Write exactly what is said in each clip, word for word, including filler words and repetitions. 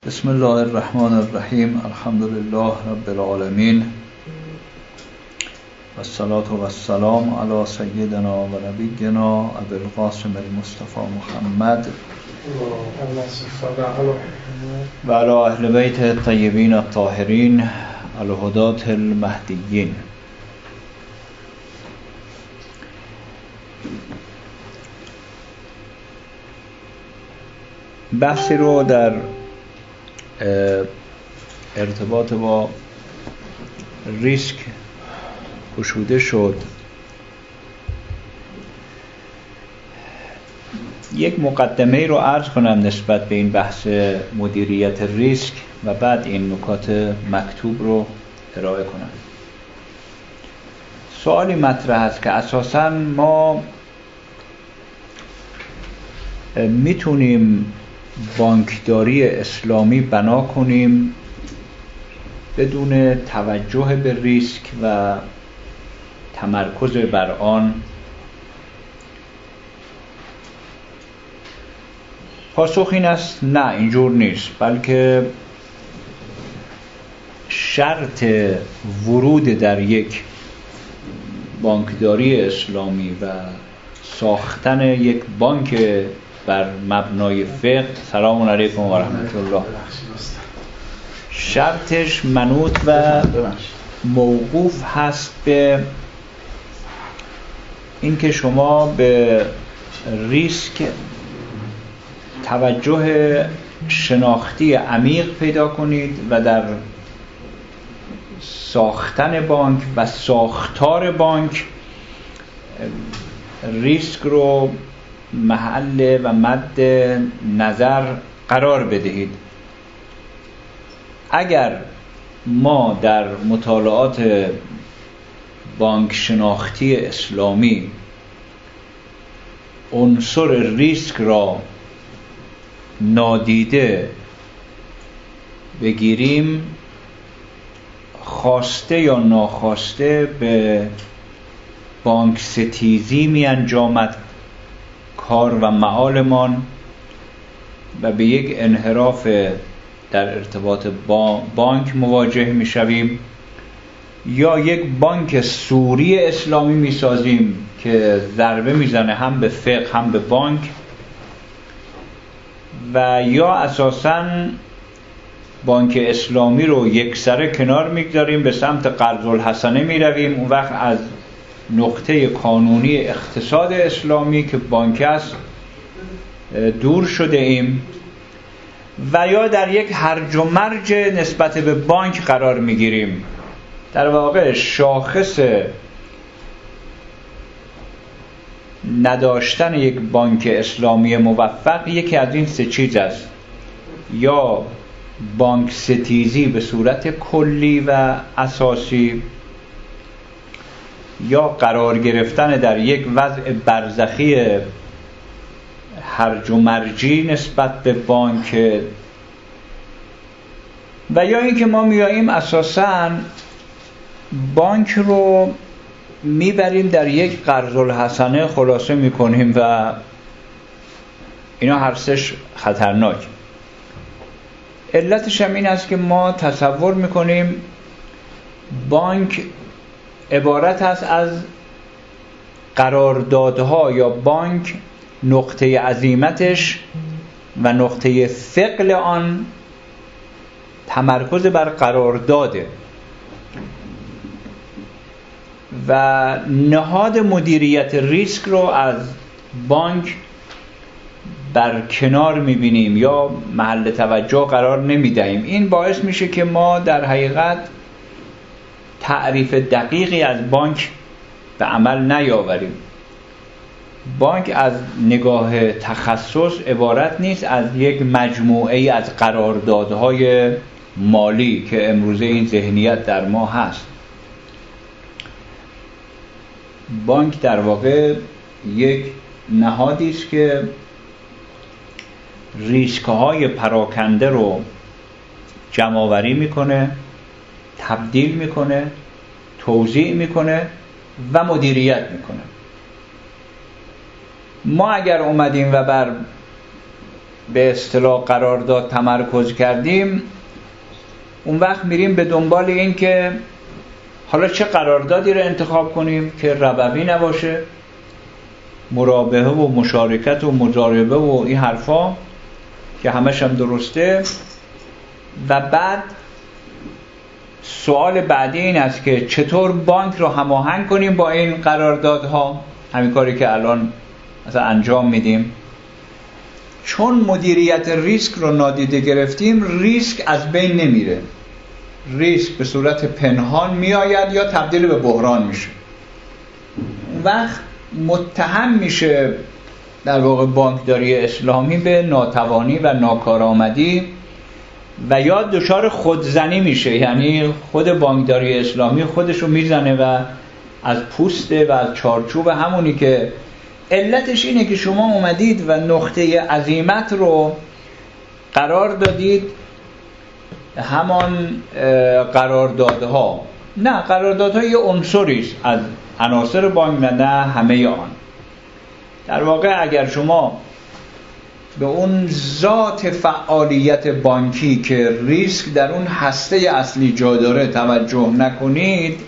بسم الله الرحمن الرحیم. الحمد لله رب العالمین و الصلاة و السلام علی سیدنا و نبینا ابی القاسم المصطفى محمد و علی اهل بیت الطیبین الطاهرین الهداة المهدیین. بحثی رو در ارتباط با ریسک گشوده شد. یک مقدمه رو عرض کنم نسبت به این بحث مدیریت ریسک و بعد این نکات مکتوب رو ارائه کنم. سوالی مطرح است که اساساً ما میتونیم بانکداری اسلامی بنا کنیم بدون توجه به ریسک و تمرکز بر آن؟ پاسخ این است نه، اینجور نیست، بلکه شرط ورود در یک بانکداری اسلامی و ساختن یک بانک بر مبنای فقه، سلام علیکم و رحمت الله، شرطش منوط و موقوف هست به اینکه شما به ریسک توجه شناختی عمیق پیدا کنید و در ساختن بانک و ساختار بانک ریسک رو محل و مد نظر قرار بدهید. اگر ما در مطالعات بانک شناختی اسلامی عنصر ریسک را نادیده بگیریم، خواسته یا ناخواسته به بانک ستیزی می انجامد کار و معالمان و به یک انحراف در ارتباط با بانک مواجه می شویم، یا یک بانک سوری اسلامی می سازیم که ضربه می زنه هم به فقه هم به بانک، و یا اساساً بانک اسلامی رو یک سره کنار میگذاریم، به سمت قرض الحسنه می رویم. اون وقت از نقطه قانونی اقتصاد اسلامی که بانک است دور شده ایم، و یا در یک هرج و مرج نسبت به بانک قرار میگیریم. در واقع شاخص نداشتن یک بانک اسلامی موفق یکی از این سه چیز است: یا بانک ستیزی به صورت کلی و اساسی، یا قرار گرفتن در یک وضع برزخی هرج و مرجی نسبت به بانک، و یا اینکه ما میاییم اساساً بانک رو میبریم در یک قرض الحسنه خلاصه میکنیم و اینا هر سش خطرناک. علتش هم این است که ما تصور میکنیم بانک عبارت است از قراردادها، یا بانک نقطه عزیمتش و نقطه ثقل آن تمرکز بر قرارداده و نهاد مدیریت ریسک رو از بانک بر کنار میبینیم یا محل توجه قرار نمیدهیم. این باعث میشه که ما در حقیقت تعریف دقیقی از بانک به عمل نیاوریم. بانک از نگاه تخصص عبارت نیست از یک مجموعه از قراردادهای مالی که امروزه این ذهنیت در ما هست. بانک در واقع یک نهادی است که ریسک‌های پراکنده رو جمع‌آوری میکنه، تبدیل میکنه، توزیع میکنه و مدیریت میکنه. ما اگر اومدیم و بر به اصطلاح قرارداد تمرکز کردیم، اون وقت میریم به دنبال این که حالا چه قراردادی رو انتخاب کنیم که ربوی نباشه، مرابحه و مشارکت و مضاربه و این حرفا که همش هم درسته. و بعد سوال بعدی این است که چطور بانک رو هماهنگ کنیم با این قراردادها، همین کاری که الان مثلا انجام میدیم. چون مدیریت ریسک رو نادیده گرفتیم، ریسک از بین نمیره، ریسک به صورت پنهان میآید یا تبدیل به بحران میشه. اون وقت متهم میشه در واقع بانکداری اسلامی به ناتوانی و ناکارآمدی و یا دچار خودزنی میشه، یعنی خود بانکداری اسلامی خودشو میزنه و از پوست و از چارچوب همونی که علتش اینه که شما اومدید و نقطه عزیمت رو قرار دادید همان قراردادها. نه، قراردادها یه عنصری است از عناصر بانک، نه همه آن. در واقع اگر شما به اون ذات فعالیت بانکی که ریسک در اون هسته اصلی جا داره توجه نکنید،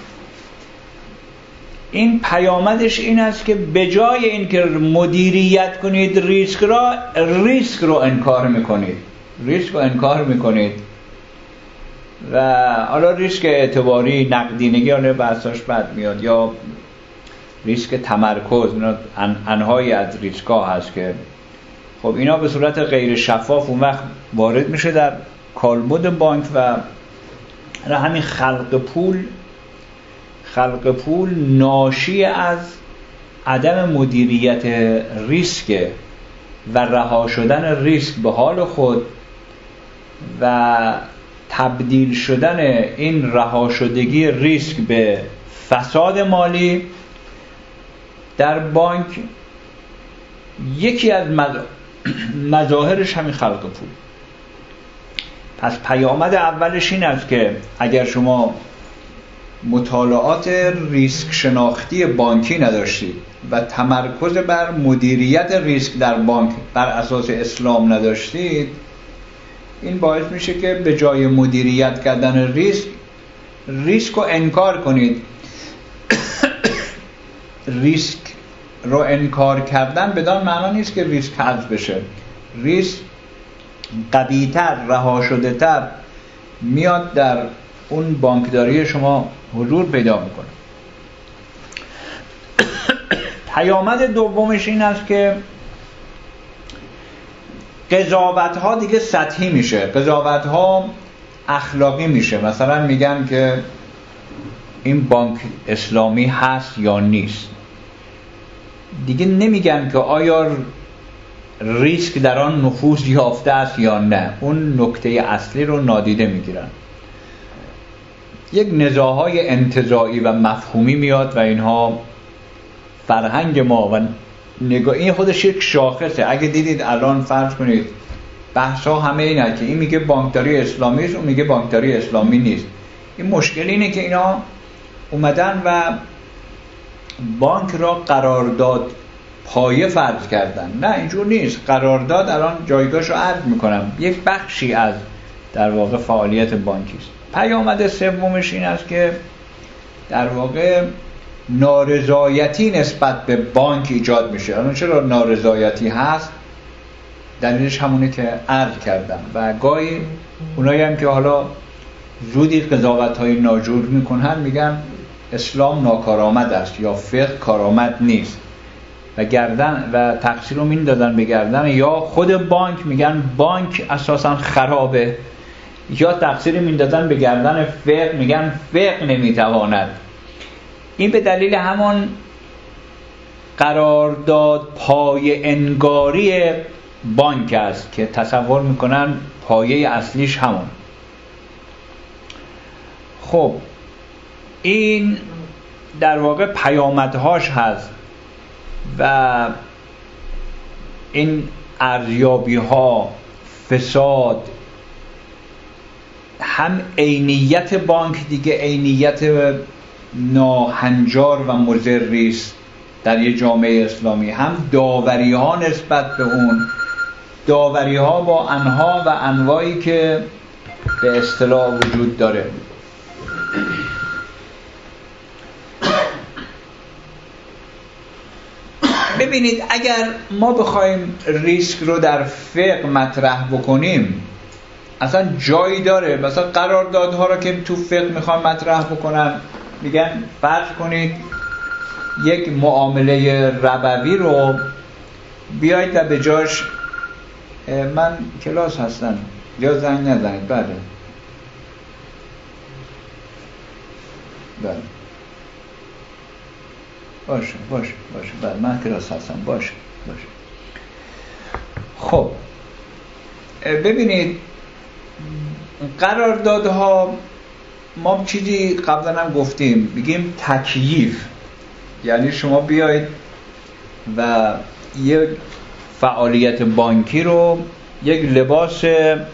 این پیامدش این است که به جای این که مدیریت کنید ریسک را، ریسک رو انکار میکنید ریسک رو انکار میکنید و حالا ریسک اعتباری، نقدینگی، حالا بحثاش بعد میاد، یا ریسک تمرکز، انواعی از ریسک ها هست که خب اینا به صورت غیر شفاف اون وقت وارد میشه در کالبد بانک و همین خلق پول خلق پول ناشی از عدم مدیریت ریسک و رها شدن ریسک به حال خود و تبدیل شدن این رها شدگی ریسک به فساد مالی در بانک. یکی از مظاهرش همین خلق پول. پس پیامد اولش این است که اگر شما مطالعات ریسک شناختی بانکی نداشتید و تمرکز بر مدیریت ریسک در بانک بر اساس اسلام نداشتید، این باعث میشه که به جای مدیریت کردن ریسک، ریسک رو انکار کنید. ریسک رو انکار کردن بدان معنا نیست که ریسک حذف بشه. ریسک قوی‌تر، رها شده تر میاد در اون بانکداری شما حضور پیدا میکنه. پیامد دومش این است که قضاوت ها دیگه سطحی میشه، قضاوت ها اخلاقی میشه. مثلا میگن که این بانک اسلامی هست یا نیست، دیگه نمیگن که آیا ریسک در آن نفوذ یافته است یا نه. اون نکته اصلی رو نادیده میگیرن. یک نزاعهای انتزاعی و مفهومی میاد و اینها فرهنگ ما و نگاه، این خودش یک شاخصه. اگه دیدید الان فرض کنید بحث ها همه اینه که این میگه بانکداری اسلامی است، اون میگه بانکداری اسلامی نیست. این مشکل اینه که اینا اومدن و بانک را قرارداد پایه فرض کردن. نه، اینجور نیست. قرارداد الان جایگاهشو عرض میکنم، یک بخشی از در واقع فعالیت بانکی است. پیامد سومش این است که در واقع نارضایتی نسبت به بانک ایجاد میشه. الان چرا نارضایتی هست؟ دلیلش همونه که عرض کردم. و گاهی اونایی هم که حالا زودی قضاوت‌های ناجور میکنن میگن اسلام ناکارآمد است یا فقه کارآمد نیست و گردن و تقصیر رو میندازن به گردن یا خود بانک، میگن بانک اساسا خرابه، یا تقصیر میندازن به گردن فقه، میگن فقه نمیتواند. این به دلیل همان قرارداد پای انگاری بانک است که تصور میکنن پایه اصلیش همون. خب این در واقع پیامدهاش هست و این ارزیابی ها، فساد، هم عینیت بانک دیگه عینیت ناهنجار و مضری است در یه جامعه اسلامی، هم داوری ها نسبت به اون داوری ها با انها و انواعی که به اصطلاح وجود داره. ببینید اگر ما بخوایم ریسک رو در فقه مطرح بکنیم اصلا جایی داره؟ مثلا قراردادها رو که تو فقه میخوان مطرح بکنن میگن فرض کنید یک معامله ربوی رو بیایید و به جاش من کلاس هستم یا زنگ نزنید. بله بله باشه باشه باشه بله من کلاس هستم. باشه باشه خب ببینید قراردادها ما چیزی قبلا هم گفتیم بگیم تکییف، یعنی شما بیایید و یک فعالیت بانکی رو یک لباس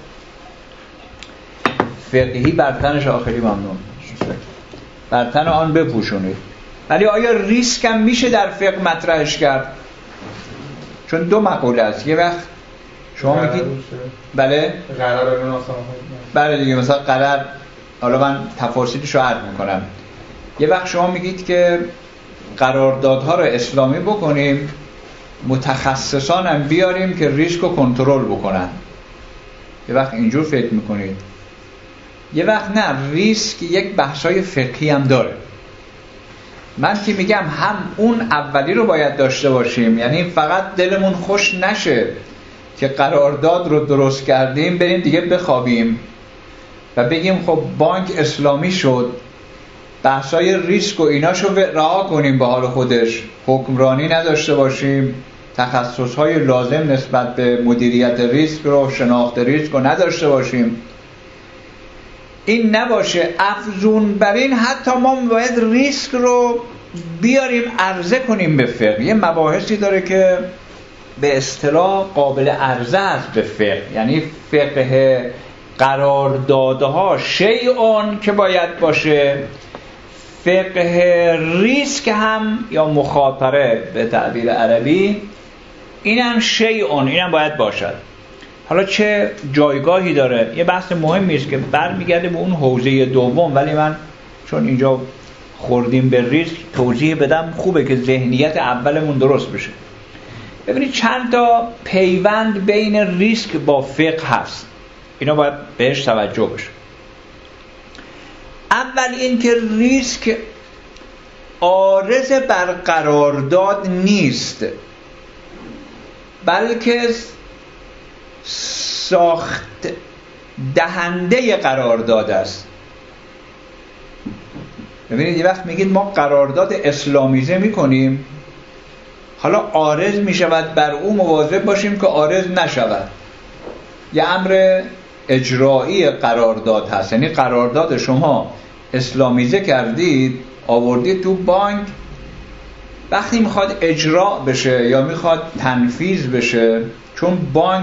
فقهی بر تنش آخری ممنون بر تن آن بپوشونید، ولی آیا ریسک هم میشه در فقه مطرحش کرد؟ چون دو مقوله است. یه وقت شما میگید بله قرار مناسبت بله دیگه مثلا قرار، حالا من تفاصیلش رو عرض میکنم. یه وقت شما میگید که قراردادها رو اسلامی بکنیم، متخصصان هم بیاریم که ریسک رو کنترل بکنن. یه وقت اینجور فکر میکنید. یه وقت نه، ریسک یک بحثای فقهی هم داره. من که میگم هم اون اولی رو باید داشته باشیم، یعنی فقط دلمون خوش نشه که قرارداد رو درست کردیم بریم دیگه بخوابیم و بگیم خب بانک اسلامی شد، بحثای ریسک و ایناشو رها کنیم به حال خودش، حکمرانی نداشته باشیم، تخصصهای لازم نسبت به مدیریت ریسک رو، شناخت ریسک رو نداشته باشیم. این نباشه. افزون بر این حتی ما باید ریسک رو بیاریم عرضه کنیم به فقه. یه مباحثی داره که به اصطلاح قابل عرضه است به فقه، یعنی فقه قراردادها شیئون که باید باشه، فقه ریسک هم یا مخاطره به تعبیر عربی این هم شیئون، این هم باید باشد. حالا چه جایگاهی داره؟ یه بحث مهمی است که برمیگرده به اون حوزه دوم، ولی من چون اینجا خوردیم به ریسک توضیح بدم خوبه که ذهنیت اولمون درست بشه. ببینید چند تا پیوند بین ریسک با فقه هست، اینا باید بهش توجه بشه. اول این که ریسک عارض بر قرارداد نیست، بلکه ساخت دهنده قرارداد است. ببینید یه وقت میگید ما قرارداد اسلامیزه میکنیم، حالا عارض میشود بر او مواظب باشیم که عارض نشود. یه امر اجرایی قرارداد هست، یعنی قرارداد شما اسلامیزه کردید آوردید تو بانک، وقتی میخواد اجرا بشه یا میخواد تنفیذ بشه، چون بانک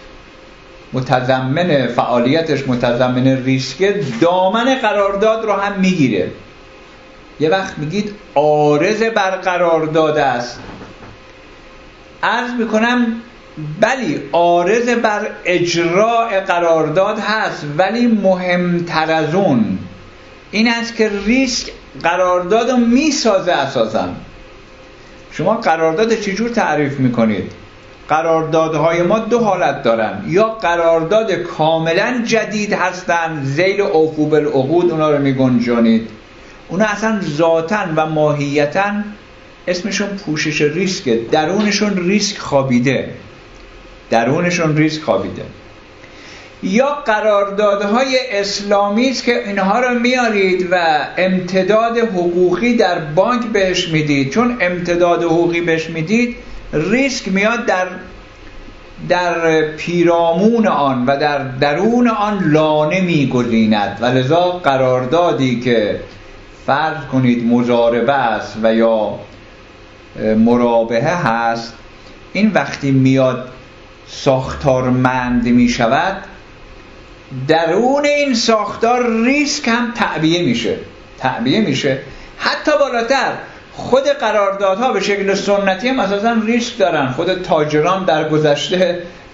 متضمن فعالیتش متضمن ریسک، دامن قرارداد رو هم میگیره. یه وقت میگید عارض بر قرارداد است. عرض میکنم بلی عارض بر اجراء قرارداد هست، ولی مهمتر از اون این است که ریسک قرارداد رو میسازه. اساسا شما قرارداد چجور تعریف میکنید؟ قراردادهای ما دو حالت دارن، یا قرارداد کاملا جدید هستن ذیل اوفو بالعقود، اونا رو میگنجانید، اونا اصلا ذاتاً و ماهیتاً اسمشون پوشش ریسکه، درونشون ریسک خوابیده درونشون ریسک خوابیده. یا قراردادهای اسلامی است که اینها رو میارید و امتداد حقوقی در بانک بهش میدید، چون امتداد حقوقی بهش میدید ریسک میاد در در پیرامون آن و در درون آن لانه میگزیند، و لذا قراردادی که فرض کنید مضاربه است و یا مرابحه هست، این وقتی میاد ساختارمند میشود، درون این ساختار ریسک هم تعبیه میشه تعبیه میشه حتی بالاتر. خود قراردادها به شکل سنتی هم اساساً ریسک دارن. خود تاجران در گذشته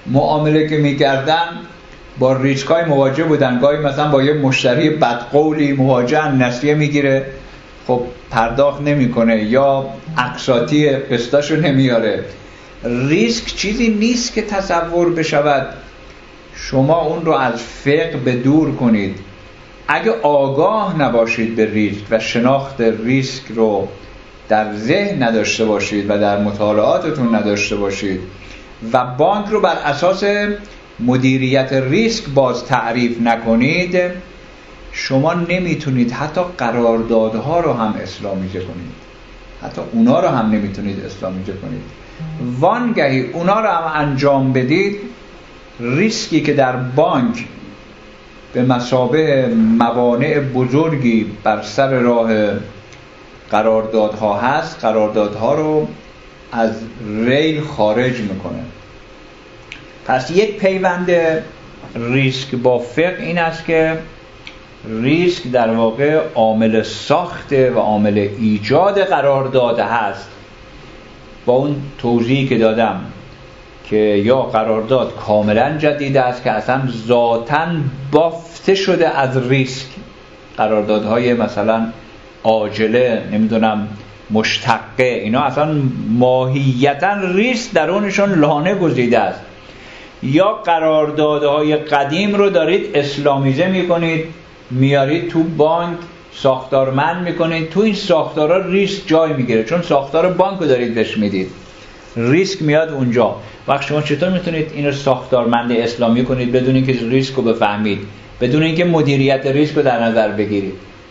معامله که می‌کردن با ریسک‌های مواجه بودن. گاهی مثلا با یه مشتری بدقولی مواجه نسیه میگیره، خب پرداخت نمیکنه یا اقساطی قسطاشو نمیاره. ریسک چیزی نیست که تصور بشود شما اون رو از فقه به دور کنید. اگه آگاه نباشید به ریسک و شناخت ریسک رو در ذهن نداشته باشید و در مطالعاتتون نداشته باشید و بانک رو بر اساس مدیریت ریسک باز تعریف نکنید، شما نمیتونید حتی قراردادها رو هم اسلامیزه کنید، حتی اونا رو هم نمیتونید اسلامیزه کنید. وانگهی اونا رو هم انجام بدید، ریسکی که در بانک به مثابه موانع بزرگی بر سر راه قراردادها هست، قراردادها رو از ریل خارج میکنه. پس یک پیوند ریسک با فقه این است که ریسک در واقع عامل ساخت و عامل ایجاد قرارداد هست. با اون توضیحی که دادم که یا قرارداد کاملا جدید است که اصلا ذاتاً بافته شده از ریسک، قراردادهای مثلا عاجله، نمیدونم مشتقه، اینا اصلا ماهیتاً ریسک درونشون لانه گزیده است. یا قراردادهای قدیم رو دارید اسلامیزه میکنید، میارید تو بانک ساختارمند میکنید، تو این ساختارها ریسک جای میگیره، چون ساختار بانک رو دارید بهش میدید، ریسک میاد اونجا. وقت شما چطور میتونید این رو ساختارمند اسلامی کنید بدون اینکه ریسک رو بفهمید، بدون اینکه مدیریت ریسک رو در نظر بگیرید؟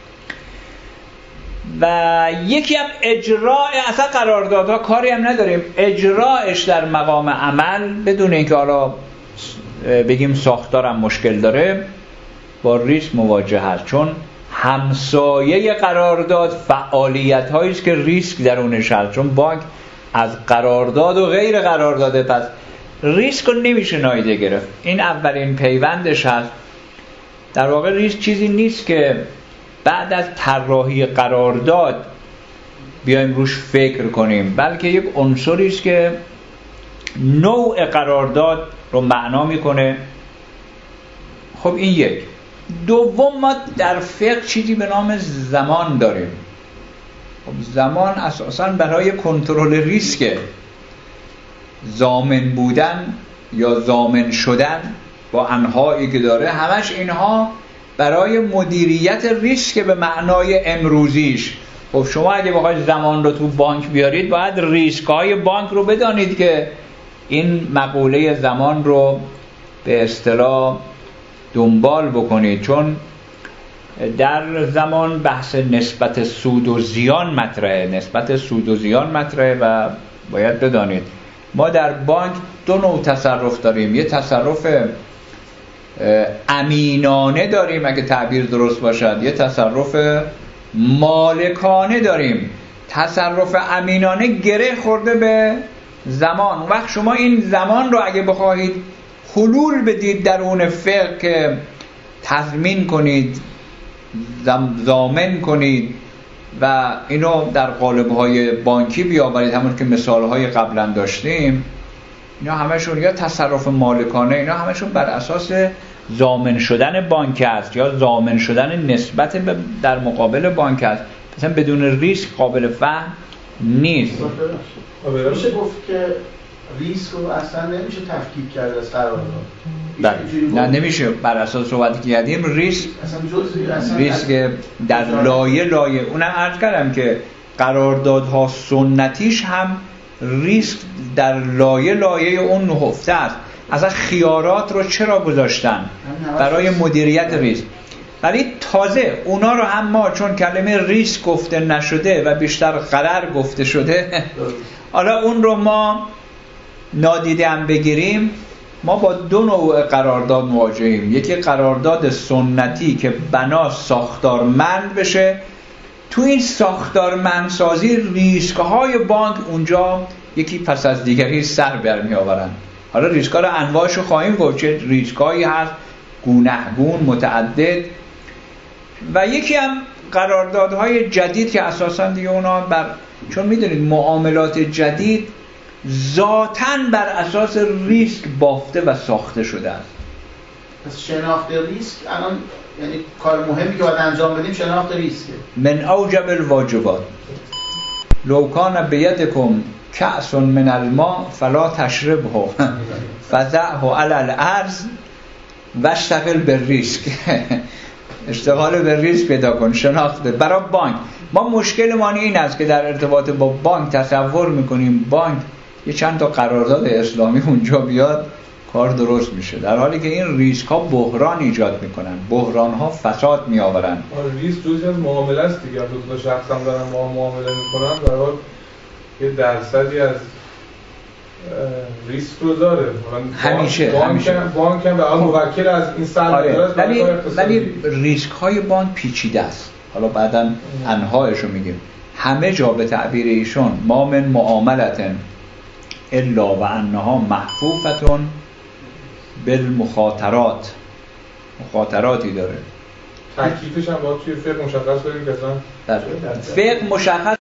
و یکی هم اجراء، اصلا قراردادها کاری هم نداریم، اجراعش در مقام عمل بدون اینکه حالا بگیم ساختارم مشکل داره با ریسک مواجه هست، چون همسایه قرارداد فعالیت هایی است که ریسک درونش هست، چون بانک از قرارداد و غیر قرارداده، پس ریسک رو نمیشه نادیده گرفت. این اولین پیوندش هست. در واقع ریسک چیزی نیست که بعد از طراحی قرارداد بیایم روش فکر کنیم، بلکه یک عنصری است که نوع قرارداد رو معنا میکنه. خب این یک. دوم، ما در فقه چیزی به نام زمان داریم. خب زمان اساساً برای کنترل ریسکه. ضامن بودن یا ضامن شدن با انواعی که داره، همش اینها برای مدیریت ریسک به معنای امروزیش. خب شما اگه بخواید زمان رو تو بانک بیارید، باید ریسک‌های بانک رو بدانید که این مقوله زمان رو به اصطلاح دنبال بکنید، چون در زمان بحث نسبت سود و زیان مطرحه، نسبت سود و زیان مطرحه و باید بدانید ما در بانک دو نوع تصرف داریم. یه تصرف امینانه داریم اگه تعبیر درست باشد، یه تصرف مالکانه داریم. تصرف امینانه گره خورده به زمان. وقت شما این زمان رو اگه بخواهید حلول بدید در اون فقه که تضمین کنید، ضامن کنید و اینو در قالب‌های بانکی بیاورید، همون که مثال‌های قبلا داشتیم، اینا همشون یا تصرف مالکانه، اینا همشون بر اساس ضامن شدن بانک است یا ضامن شدن نسبت در مقابل بانک است، مثلا بدون ریسک قابل فهم نیست. میشه گفت که ریسک رو اصلا نمیشه تفکیک کرد از قرارداد. بله، نه نمیشه. بر اساس صحبتی که کردیم ریسک ریسک در لایه لایه، اونم عرض کردم که قراردادها سنتیش هم ریسک در لایه لایه اون نهفته است. اصلا خیارات رو چرا گذاشتن؟ برای مدیریت ریسک. ولی تازه اونا رو هم ما چون کلمه ریسک گفته نشده و بیشتر قرار گفته شده، حالا اون رو ما نادیده هم بگیریم، ما با دو نوع قرارداد مواجهیم. یکی قرارداد سنتی که بنا ساختارمند بشه، تو این ساختارمندسازی ریسک‌های بانک اونجا یکی پس از دیگری سر برمی آورن. حالا ریسک‌ها رو انواعش رو خواهیم گفت، چه ریسک‌هایی هست گونه‌گون متعدد. و یکی هم قراردادهای جدید که اساساً دیگه اونا بر، چون میدونید معاملات جدید ذاتاً بر اساس ریسک بافته و ساخته شده است. پس شناخت ریسک الان یعنی کار مهمی که باید انجام بدیم شناخت ریسکه. من اوجب الواجبات لو کان بیدکم کأس من الماء فلا تشربه فضعه علی الارض واشتغل بالریسک. اشتغال به ریسک پیدا کن. شناخته برای بانک. ما مشکل ما این است که در ارتباط با بانک تصور میکنیم بانک یه چند تا قرارداد اسلامی اونجا بیاد کار درست میشه، در حالی که این ریسک ها بحران ایجاد میکنن، بحران ها فساد میآورن. ریسک جزئی از معامله است دیگه. دو تا شخص هم دارن با هم معامله میکنن، در حال یه درصدی از ریسک رو داره. همیشه بانک همیشه بانک هم به حال موکل از این سرمایه‌دار است. ولی ولی ریسک های بانک پیچیده است. حالا بعداً انواعش رو میگیم. همه جا به تعبیر ایشون ما من معاملتن الا و انها محفوفتون بالمخاطرات. مخاطراتی داره. تکلیفش هم باید توی فقه مشخص کنیم که اصلا در فقه مشخص